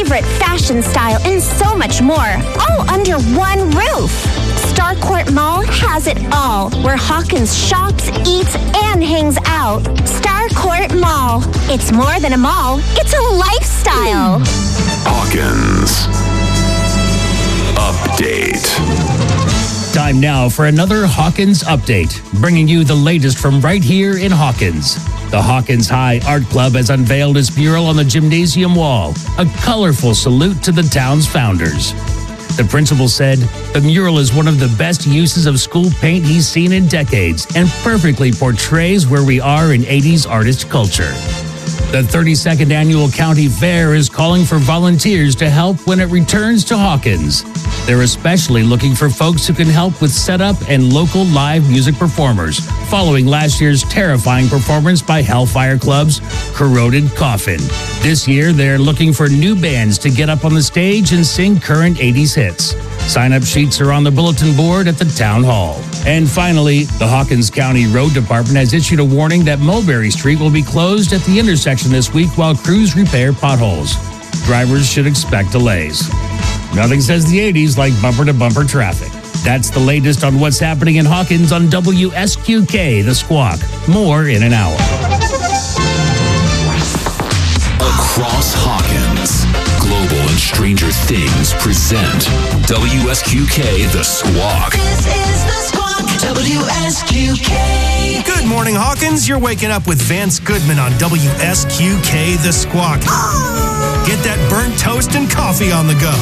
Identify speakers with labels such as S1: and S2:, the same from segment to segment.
S1: favorite fashion style, and so much more, all under one roof. Starcourt Mall has it all, where Hawkins shops, eats, and hangs out. Starcourt Mall. It's more than a mall, it's a lifestyle.
S2: Hawkins Update.
S3: Time now for another Hawkins Update, bringing you the latest from right here in Hawkins. The Hawkins High Art Club has unveiled its mural on the gymnasium wall, a colorful salute to the town's founders. The principal said, the mural is one of the best uses of school paint he's seen in decades and perfectly portrays where we are in 80s artist culture. The 32nd Annual County Fair is calling for volunteers to help when it returns to Hawkins. They're especially looking for folks who can help with setup and local live music performers, following last year's terrifying performance by Hellfire Club's Corroded Coffin. This year, they're looking for new bands to get up on the stage and sing current 80s hits. Sign-up sheets are on the bulletin board at the town hall. And finally, the Hawkins County Road Department has issued a warning that Mulberry Street will be closed at the intersection this week while crews repair potholes. Drivers should expect delays. Nothing says the 80s like bumper-to-bumper traffic. That's the latest on what's happening in Hawkins on WSQK, The Squawk. More in an hour.
S2: Across Hawkins, Global and Stranger Things present WSQK, The Squawk.
S4: This is The Squawk, WSQK.
S5: Good morning, Hawkins. You're waking up with Vance Goodman on WSQK, The Squawk. Get that burnt toast and coffee on the go.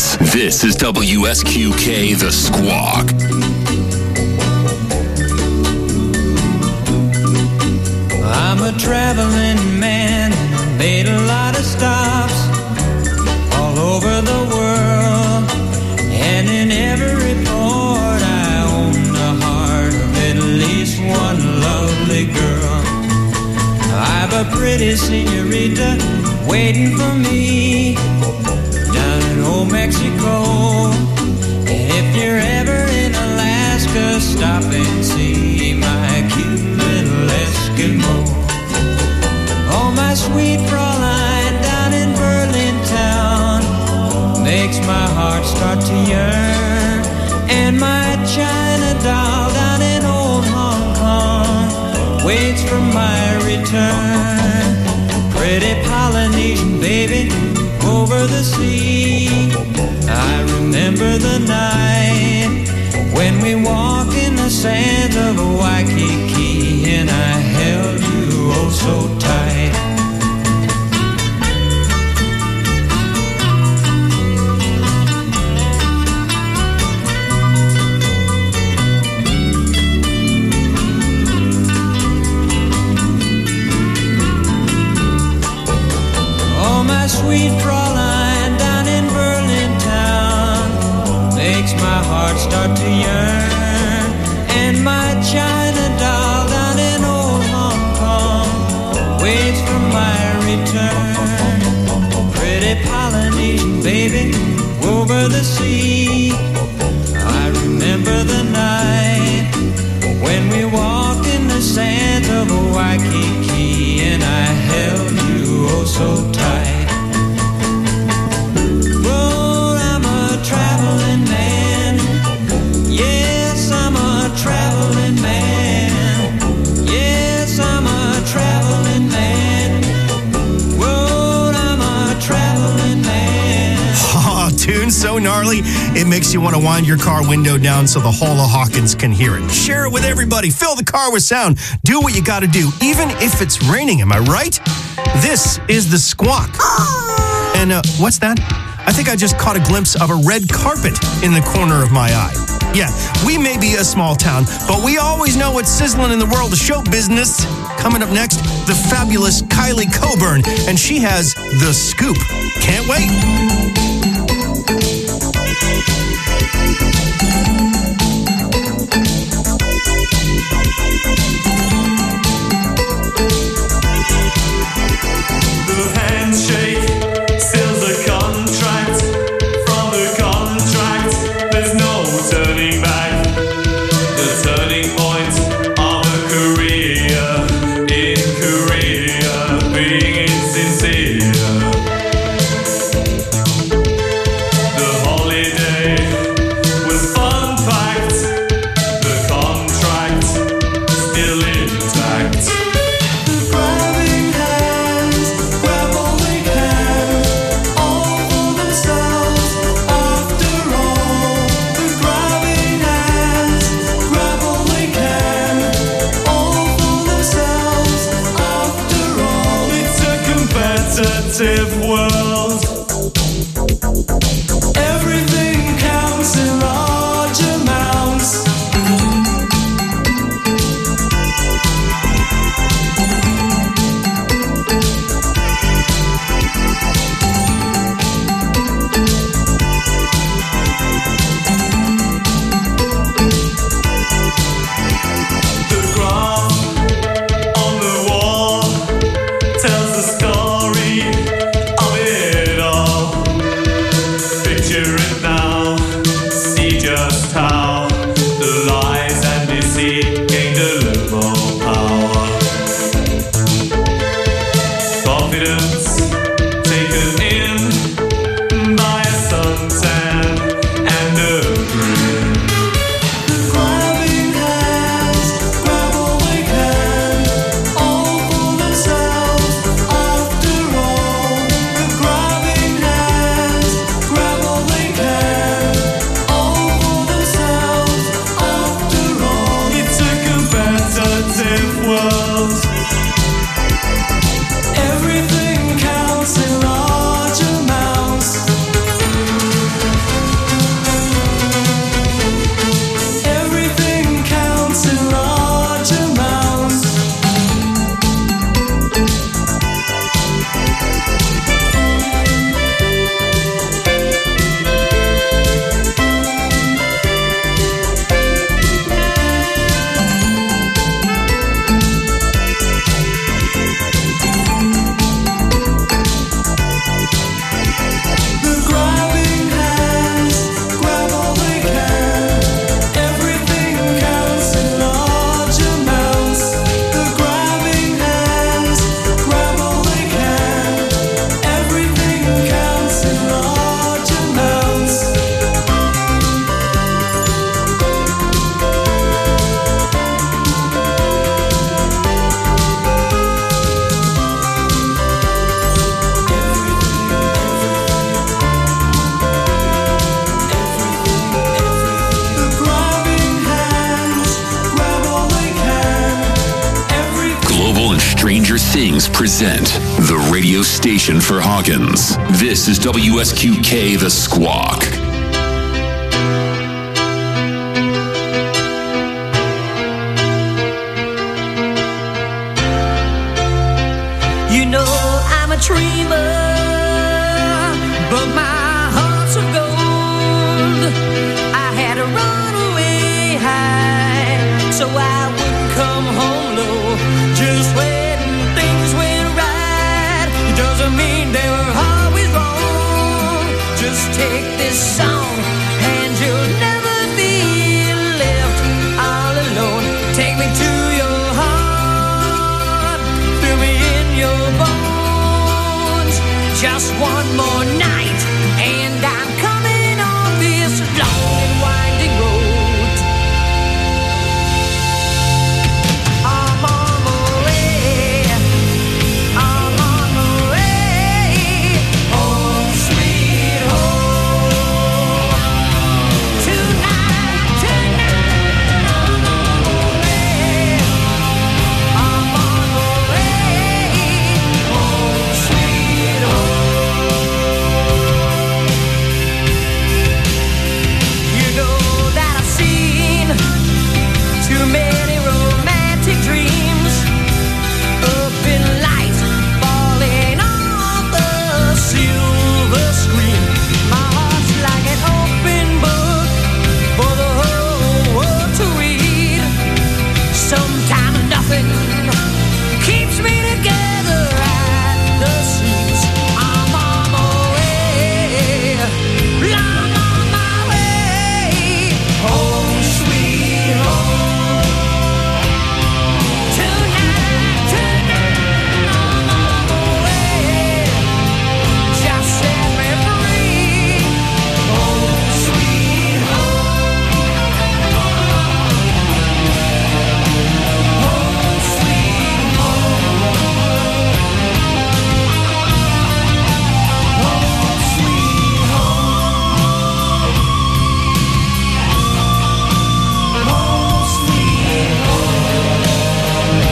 S2: Hawkins. This is WSQK The Squawk.
S4: I'm a traveling man, made a lot of stops all over the world, and in every port I own the heart of at least one lovely girl. I've a pretty senorita waiting for me down in old Mexico, and if you're ever in Alaska, stop and see my cute little Eskimo. Oh, my sweet Fraulein down in Berlin town makes my heart start to yearn, and my China doll down in old Hong Kong waits for my return. Pretty Polynesian baby over the sea, I remember the night when we walked in the sands of Waikiki, and I held you oh so tight. Oh, my sweet Fraulein down in Berlin town makes my heart start to yearn, and my China doll down in old Hong Kong waits for my return. Pretty Polynesian baby over the sea, I remember the night when we walked in the sands of Waikiki, and I held you oh so tight. Well, I'm a traveling man. Yes, I'm a traveling man. Yes, I'm a traveling man. Whoa, I'm a traveling man.
S5: Oh, tune so gnarly, it makes you want to wind your car window down so the whole of Hawkins can hear it. Share it with everybody. Fill the car with sound. Do what you got to do, even if it's raining. Am I right? This is The Squawk. And what's that? I think I just caught a glimpse of a red carpet in the corner of my eye. Yeah, we may be a small town, but we always know what's sizzling in the world of show business. Coming up next, the fabulous Kylie Coburn, and she has The Scoop. Can't wait.
S6: The handshake seals the contract. From the contract, there's no turning back. The turning point of a career in Korea, being insincere. The holiday was fun packed. The contract still intact. Grabbing hands, grab all they can, all for themselves after all. The grabbing hands, grab all they can, all for themselves after all. It's a competitive world. Everything counts in large amounts. The graph on the wall tells the story of it
S2: Things present the radio station for Hawkins. This is WSQK The Squawk.
S4: You know I'm a dreamer, but my heart's of gold. I had to run away high, so I wouldn't come home low. Just when things went right, it doesn't mean they were always wrong. Just take this song, and you'll never be left all alone. Take me to your heart, fill me in your bones. Just one more night, and I'm coming on this long and winding road. I'm on my way, I'm on my way, home sweet home. Tonight, I'm on my way, I'm on my way, home sweet home. You know that I've seen too many romantic dreams up in lights falling off the silver screen. My heart's like an open book for the whole world to read. Sometimes nothing keeps me together at the seams. I'm on my way, I'm on my way, home sweet home. Tonight, I'm on my way. Just set me free, home sweet home. Home sweet home. Home sweet home. Home sweet home.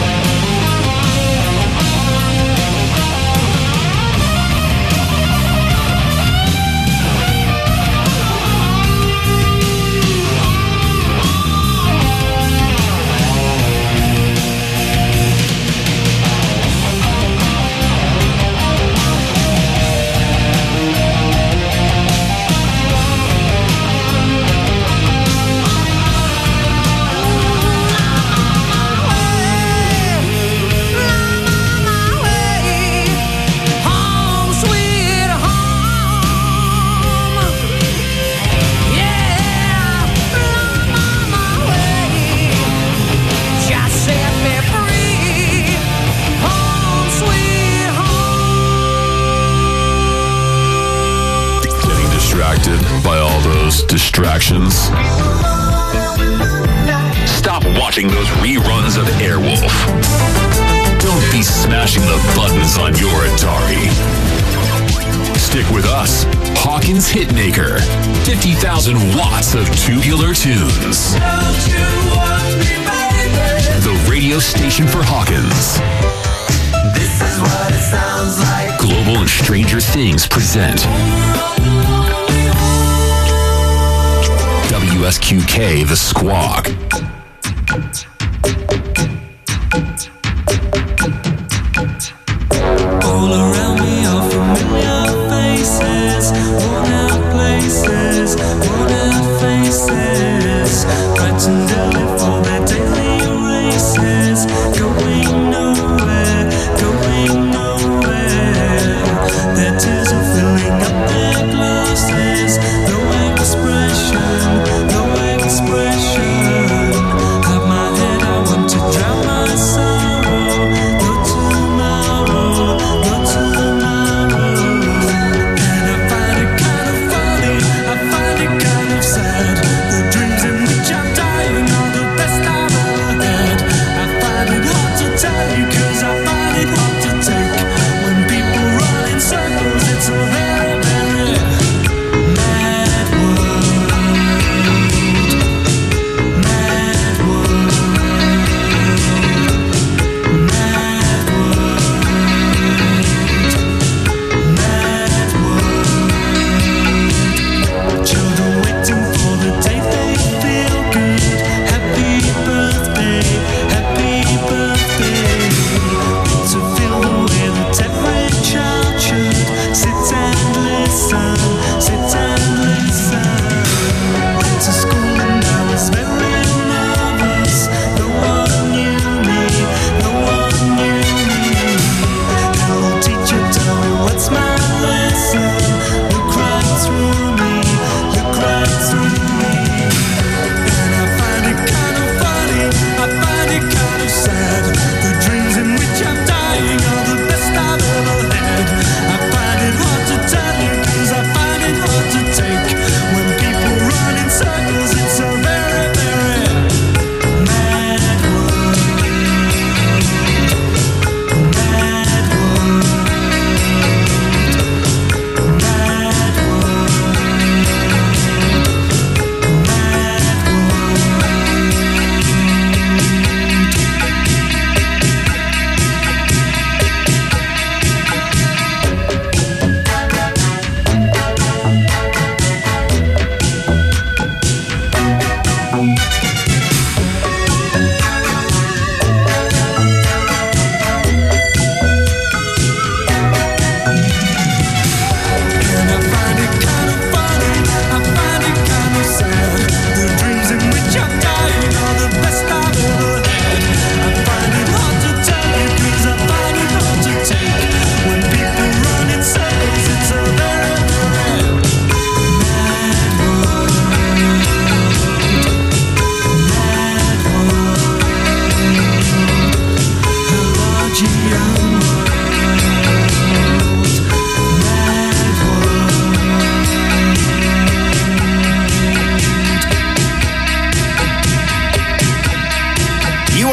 S2: Getting distracted by all those distractions? Stop watching those reruns of Airwolf. Don't be smashing the buttons on your Atari. Stick with us. Hawkins Hitmaker. 50,000 watts of tubular tunes. The radio station for Hawkins.
S6: This is what it sounds like.
S2: Global and Stranger Things present WSQK The Squawk.
S6: All around me are familiar faces, worn out places, worn out faces, frightened early for their daily races, going nowhere, going nowhere. Their tears are filling up their glasses, no expression, no expression. Have my head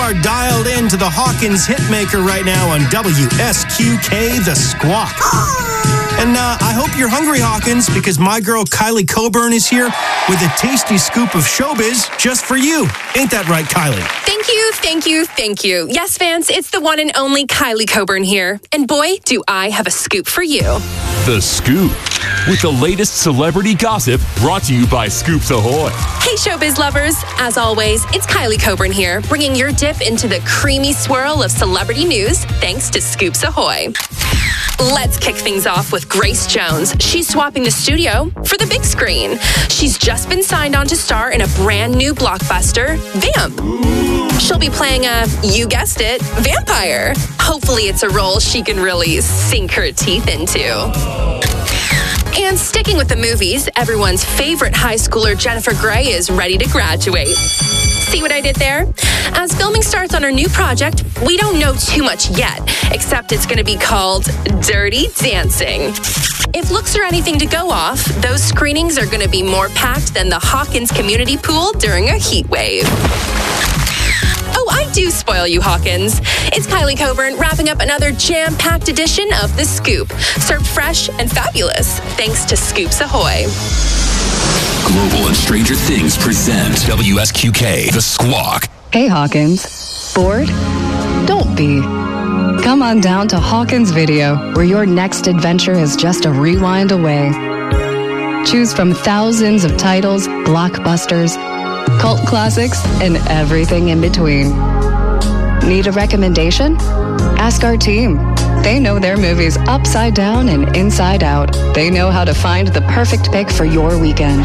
S5: are dialed in to the Hawkins Hitmaker right now on WSQK The Squawk. And I hope you're hungry, Hawkins, because my girl Kylie Coburn is here with a tasty scoop of showbiz just for you. Ain't that right, Kylie?
S7: Thank you, thank you, thank you. Yes, fans, it's the one and only Kylie Coburn here. And boy, do I have a scoop for you.
S2: The Scoop, with the latest celebrity gossip brought to you by Scoops Ahoy.
S7: Hey, showbiz lovers. As always, it's Kylie Coburn here, bringing your dip into the creamy swirl of celebrity news thanks to Scoops Ahoy. Let's kick things off with Grace Jones. She's swapping the studio for the big screen. She's just been signed on to star in a brand new blockbuster, Vamp. She'll be playing a, you guessed it, vampire. Hopefully it's a role she can really sink her teeth into. And sticking with the movies, everyone's favorite high schooler Jennifer Grey is ready to graduate. See what I did there? As filming starts on her new project, we don't know too much yet, except it's going to be called Dirty Dancing. If looks are anything to go off, those screenings are going to be more packed than the Hawkins community pool during a heat wave. Oh, I do spoil you, Hawkins. It's Kylie Coburn wrapping up another jam-packed edition of The Scoop, served fresh and fabulous, thanks to Scoops Ahoy.
S2: Global and Stranger Things present WSQK The Squawk.
S8: Hey, Hawkins. Bored? Don't be. Come on down to Hawkins Video, where your next adventure is just a rewind away. Choose from thousands of titles, blockbusters, cult classics, and everything in between. Need a recommendation? Ask our team. They know their movies upside down and inside out. They know how to find the perfect pick for your weekend.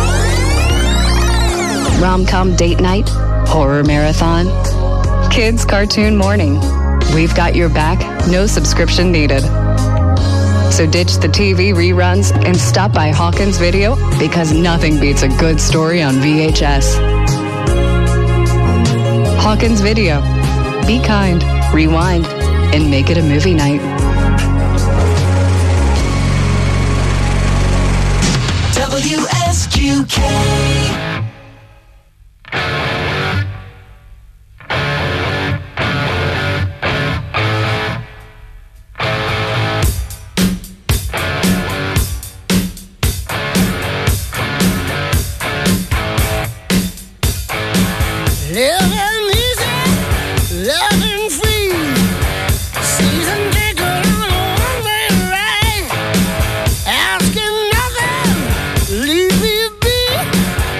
S8: Rom-com date night, horror marathon, kids cartoon morning. We've got your back, no subscription needed. So ditch the TV reruns and stop by Hawkins Video, because nothing beats a good story on VHS. Hawkins Video. Be kind, rewind, and make it a movie night.
S6: WSQK.
S9: Living easy, loving free. Season ticket on a one-way ride. Asking nothing, leave me be.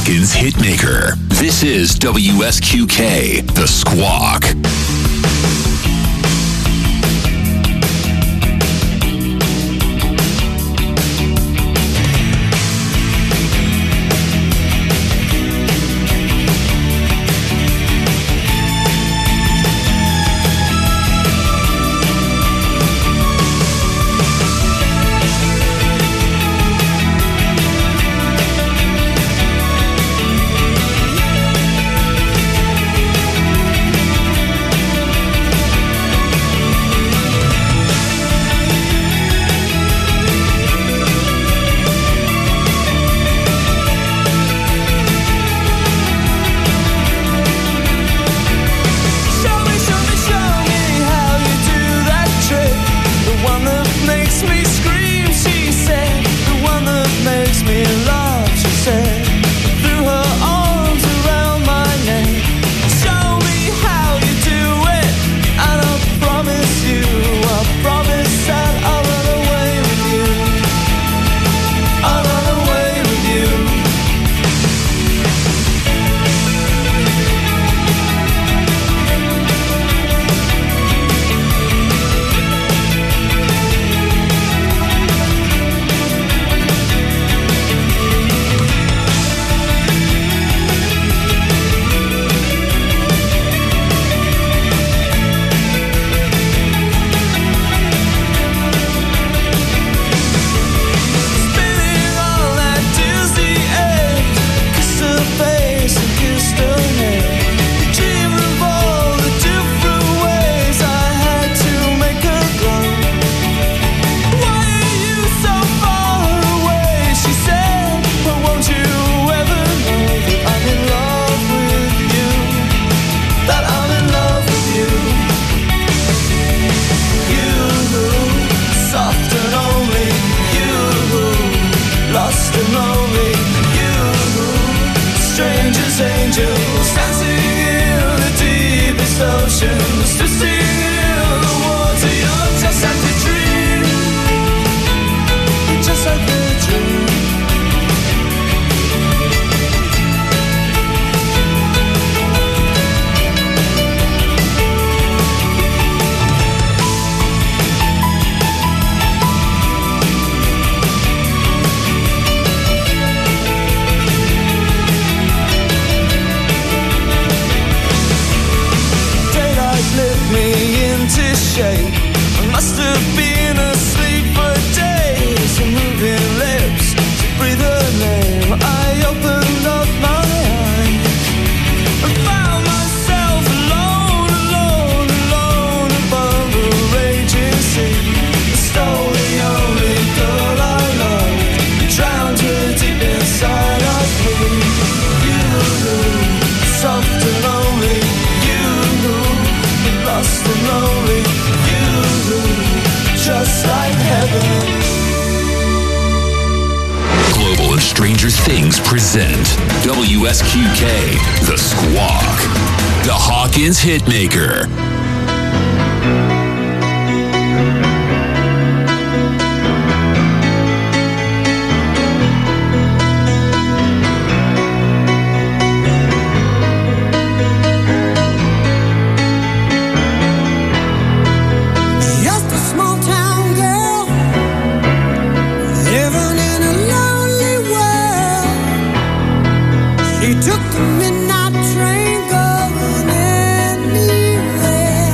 S2: Hawkins Hitmaker. This is WSQK, The Squawk. Stranger Things present WSQK, The Squawk, the Hawkins Hitmaker.
S9: Took the midnight train going anywhere.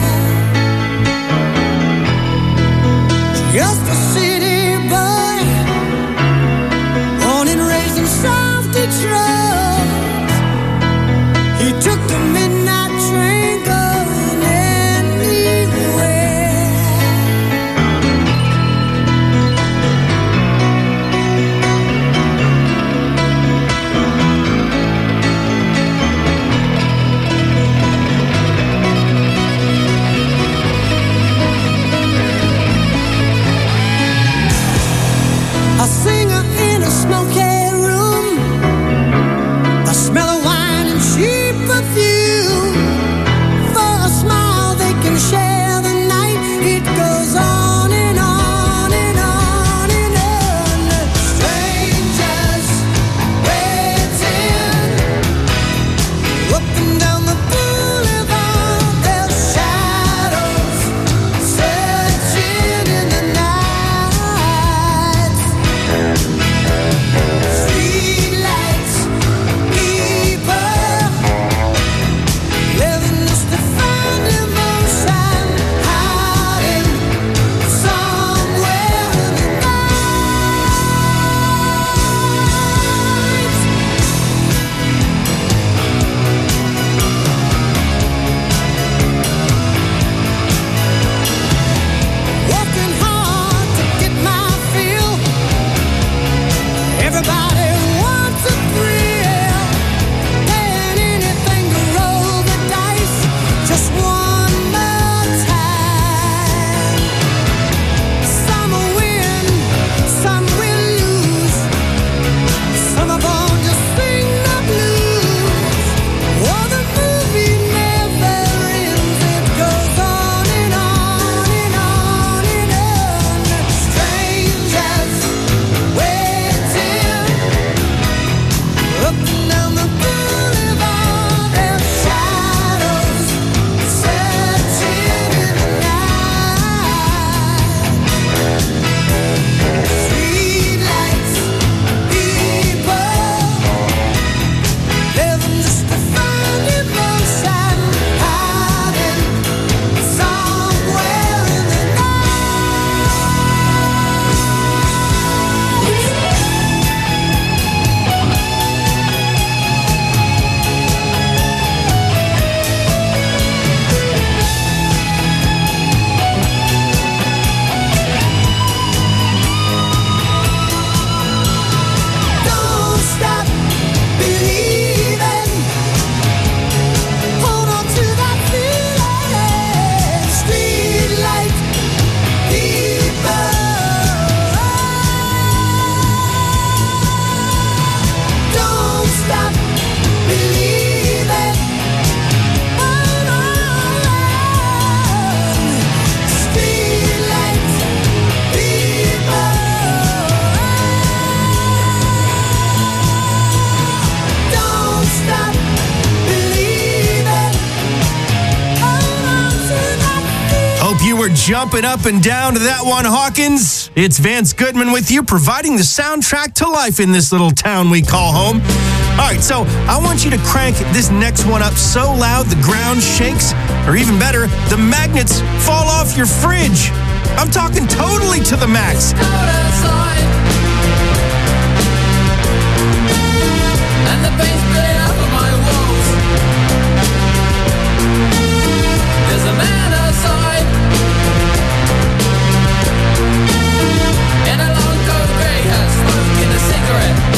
S5: we're jumping up and down to that one, Hawkins. It's Vance Goodman with you, providing the soundtrack to life in this little town we call home. All right, so I want you to crank this next one up so loud the ground shakes, or even better, the magnets fall off your fridge. I'm talking totally to the max.
S4: And the paint's playing up on my walls. There's a man outside in a long coat grey hat, smoking a cigarette.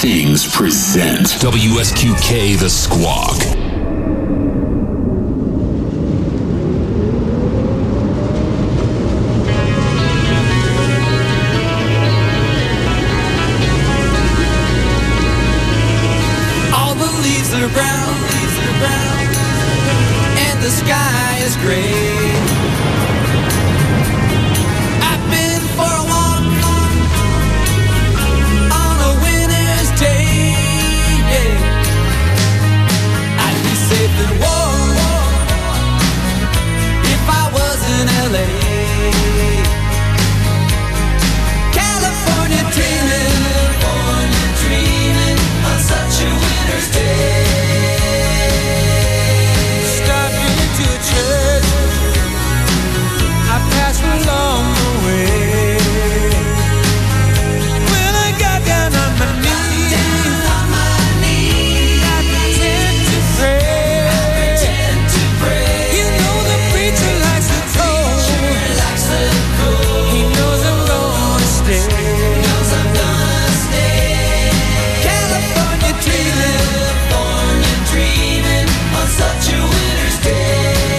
S2: Things present WSQK The Squawk.
S4: All the leaves are brown, and the sky is gray. I've been for a walk on a winter's day. I'd be safe and warm if I was in LA. California dreaming on such a winter's day. Stopping into a church I passed along the way. When I got down on my knees, I pretend to pray. You know the preacher likes the cold. He knows I'm gonna stay. California dreaming on such a winter's day.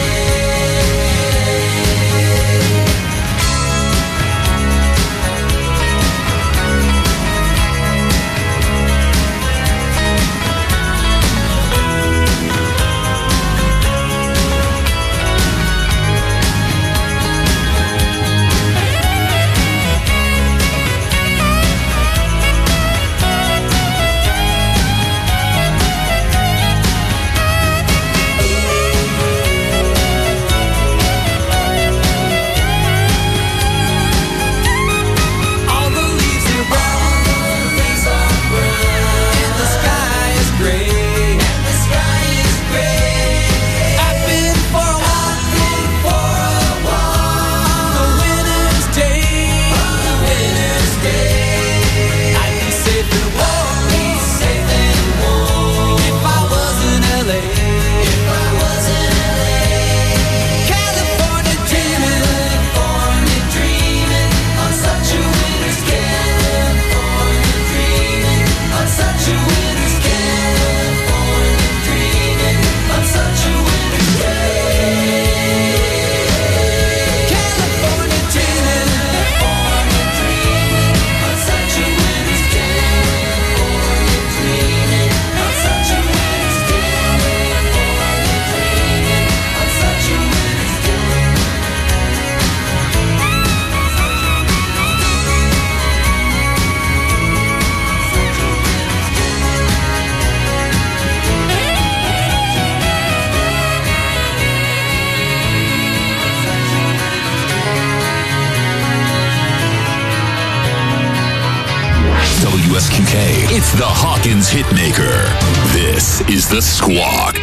S4: All the leaves are brown, and the sky is gray. I've been for a walk on a winter's day. I'd be safe and warm if I was in LA. California dreaming on such a winter's day. Dreaming on such a winter's day. Dreaming on such a winter's day. California dreaming on such a winter's day. Dreaming on such a winter's day. Dreaming on such a winter's
S2: WSQK, it's the Hawkins Hitmaker. This is The Squawk.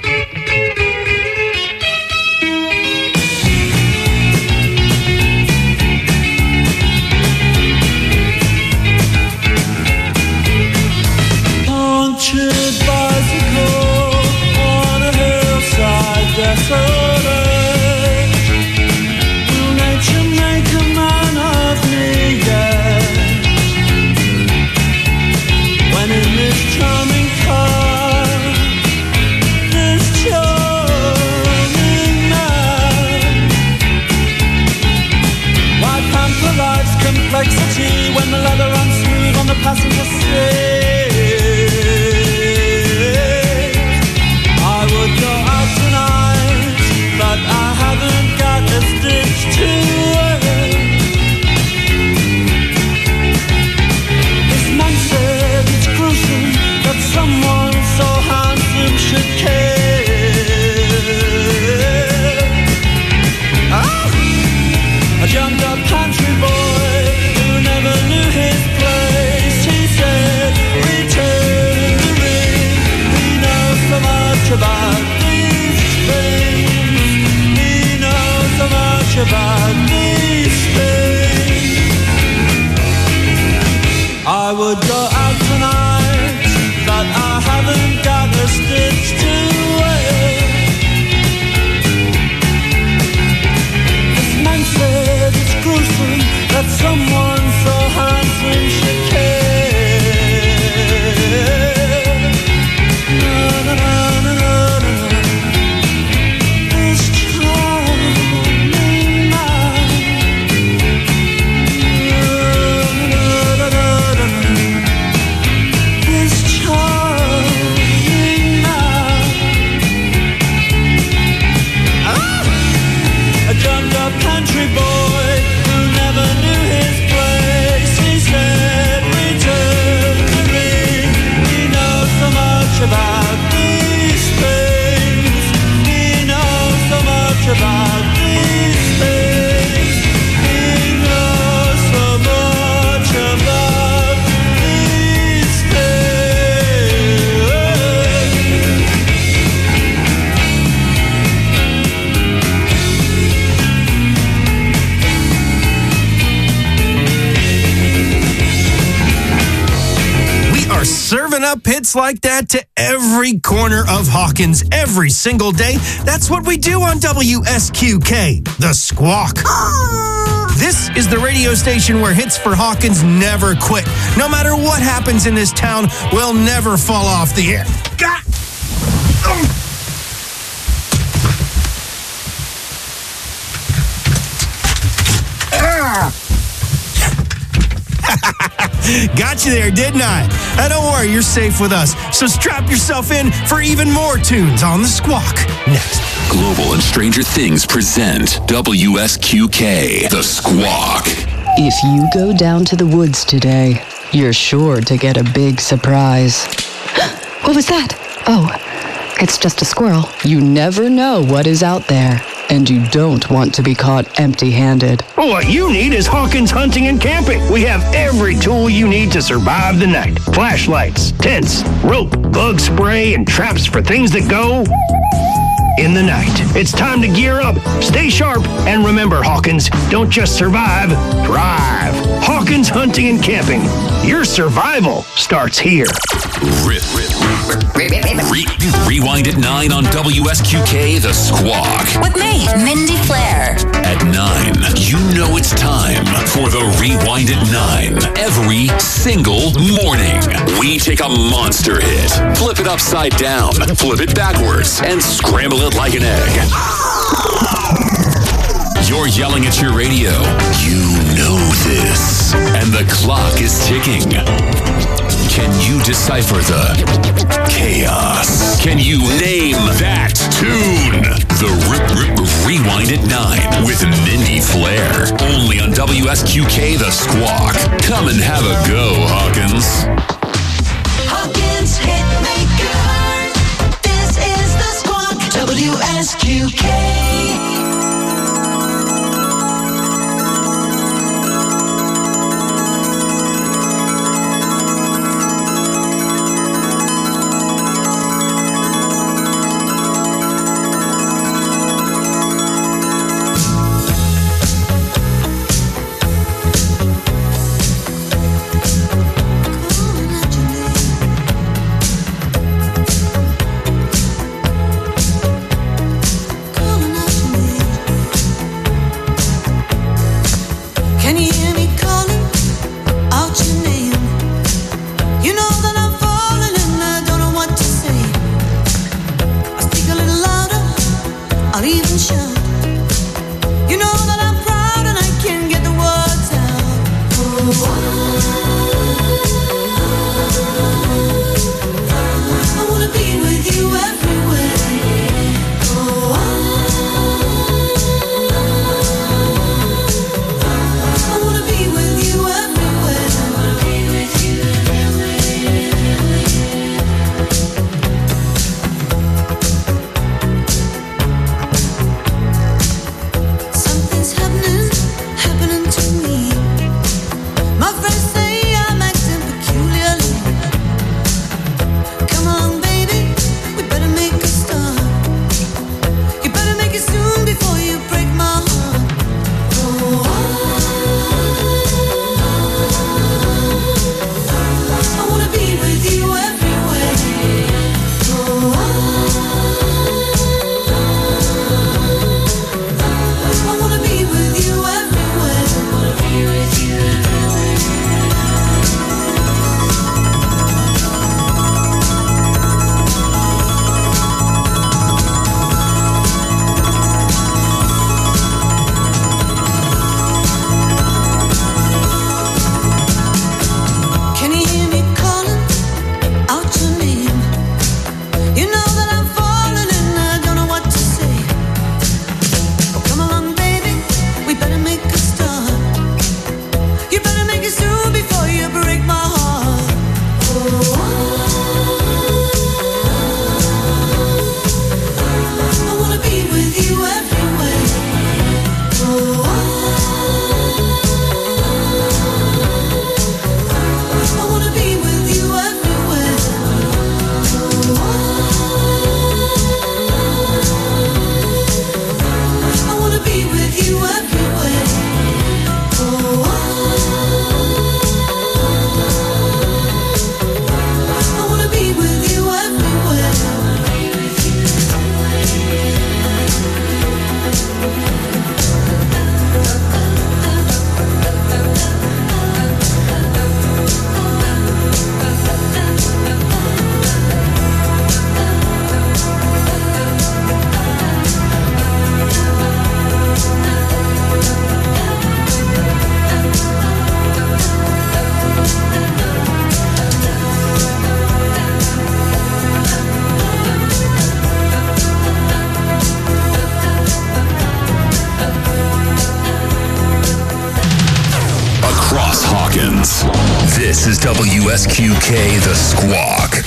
S4: punctured bicycle on a hillside desolate. Will nature make a man of me yet? When in this charming car
S5: up hits like that to every corner of Hawkins every single day. That's what we do on WSQK, The Squawk. This is the radio station where hits for Hawkins never quit. No matter what happens in this town, we'll never fall off the air. Got you there, didn't I? Don't worry, you're safe with us. So strap yourself in for even more tunes on The Squawk next.
S2: Global and Stranger Things present WSQK, The Squawk.
S8: If you go down to the woods today, you're sure to get a big surprise. What was that? Oh, it's just a squirrel. You never know what is out there, and you don't want to be caught empty-handed.
S10: Well, what you need is Hawkins Hunting and Camping. We have every tool you need to survive the night. Flashlights, tents, rope, bug spray, and traps for things that go in the night. It's time to gear up, stay sharp, and remember, Hawkins, don't just survive, thrive. Hawkins Hunting and Camping. Your survival starts here.
S2: Rewind at 9 on WSQK, The Squawk.
S11: With me, Mindy Flair.
S2: At 9, you know it's time for the Rewind at 9. Every single morning, we take a monster hit, flip it upside down, flip it backwards, and scramble it like an egg. You're yelling at your radio. You know this. And the clock is ticking. Can you decipher the chaos? Can you name that tune? The Rewind at 9 with Mindy Flair. Only on WSQK, The Squawk. Come and have a go, Hawkins.
S11: Hawkins Hitmaker. This is The Squawk. WSQK.
S12: Something's happening.
S2: Hawkins. This is WSQK The Squawk.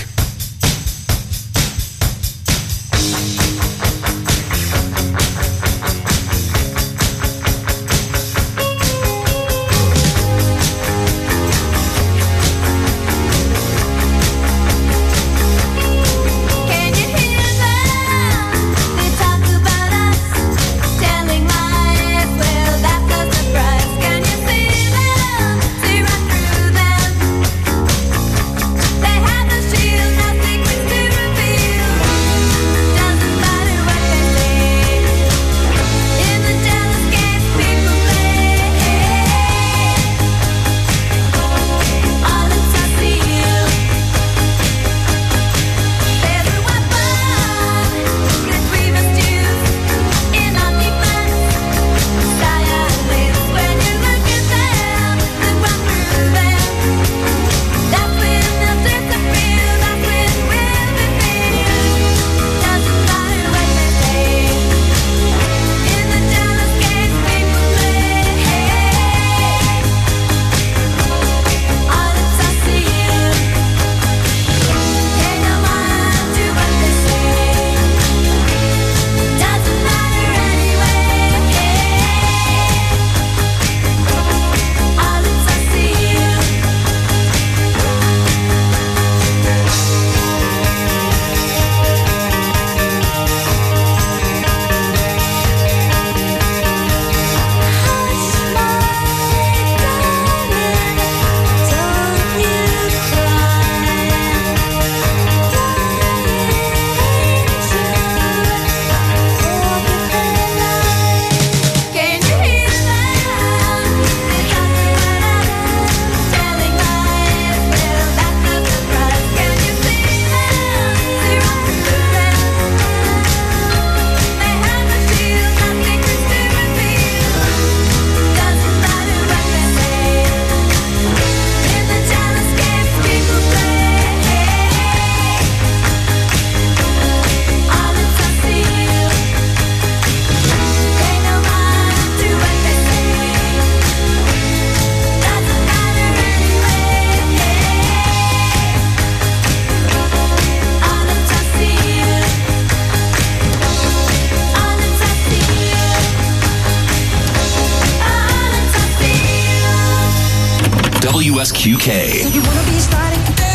S2: WSQK.
S11: You wanna be starting?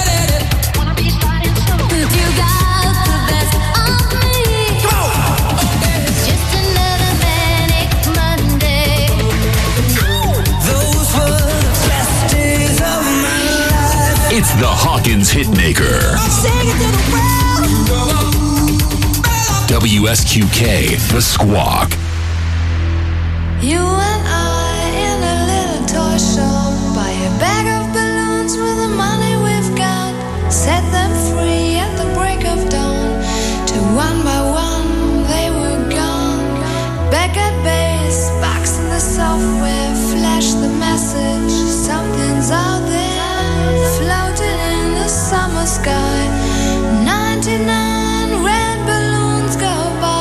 S11: Wanna be starting soon? You got the best of me. Come on. Just another manic Monday.
S6: Those were the best days of my life.
S2: It's the Hawkins Hitmaker.
S11: I'm singing to the world.
S2: WSQK, The Squawk.
S11: You and I in a little toy shop. Buy a bag of balloons with the money we've got. Set them free at the break of dawn. Till one by one they were gone. Back at base, box in the software. Flash the message, something's out there. Floating in the summer sky. 99 red balloons go by.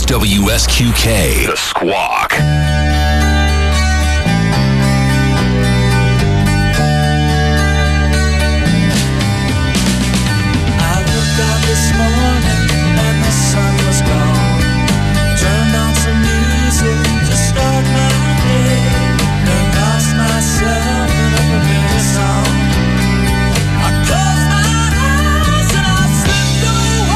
S2: It's WSQK, The Squawk.
S4: This morning and the sun was gone. Turned on some music to start my day, and lost myself in a familiar song. I closed my eyes and I slipped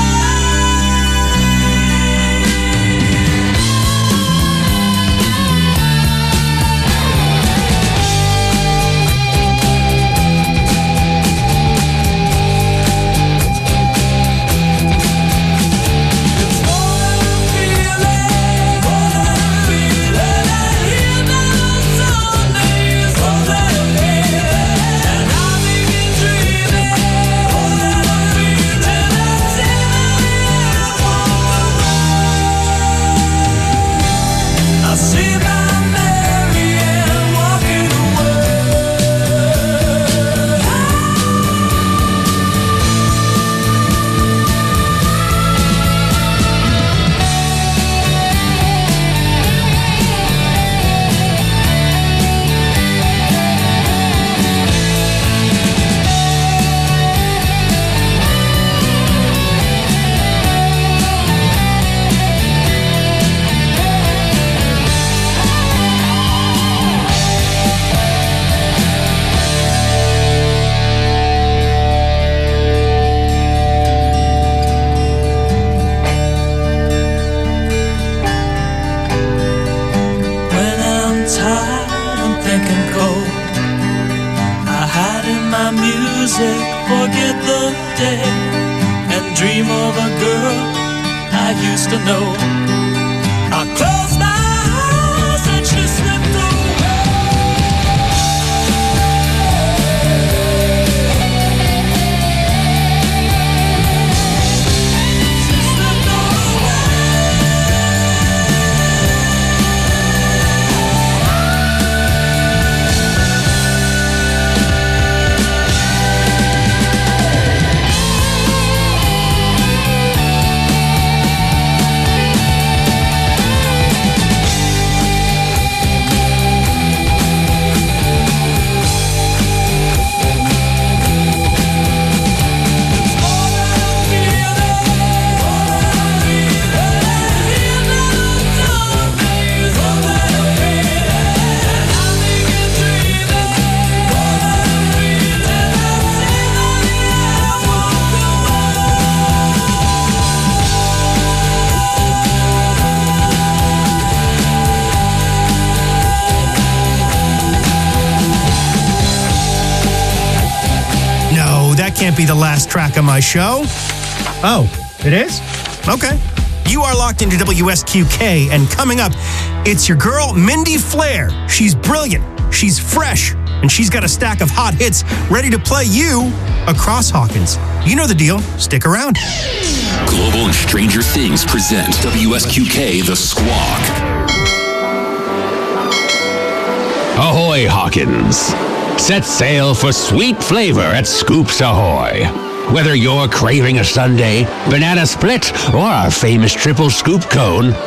S4: forget the day and dream of a girl I used to know. I closed my eyes and she slipped
S5: can't be the last track of my show.
S3: Oh, it is?
S5: Okay. You are locked into WSQK, and coming up, it's your girl, Mindy Flair. She's brilliant, she's fresh, and she's got a stack of hot hits ready to play you across Hawkins. You know the deal. Stick around.
S2: Global and Stranger Things present WSQK The Squawk.
S12: Ahoy, Hawkins. Set sail for sweet flavor at Scoops Ahoy. Whether you're craving a sundae, banana split, or our famous triple scoop cone,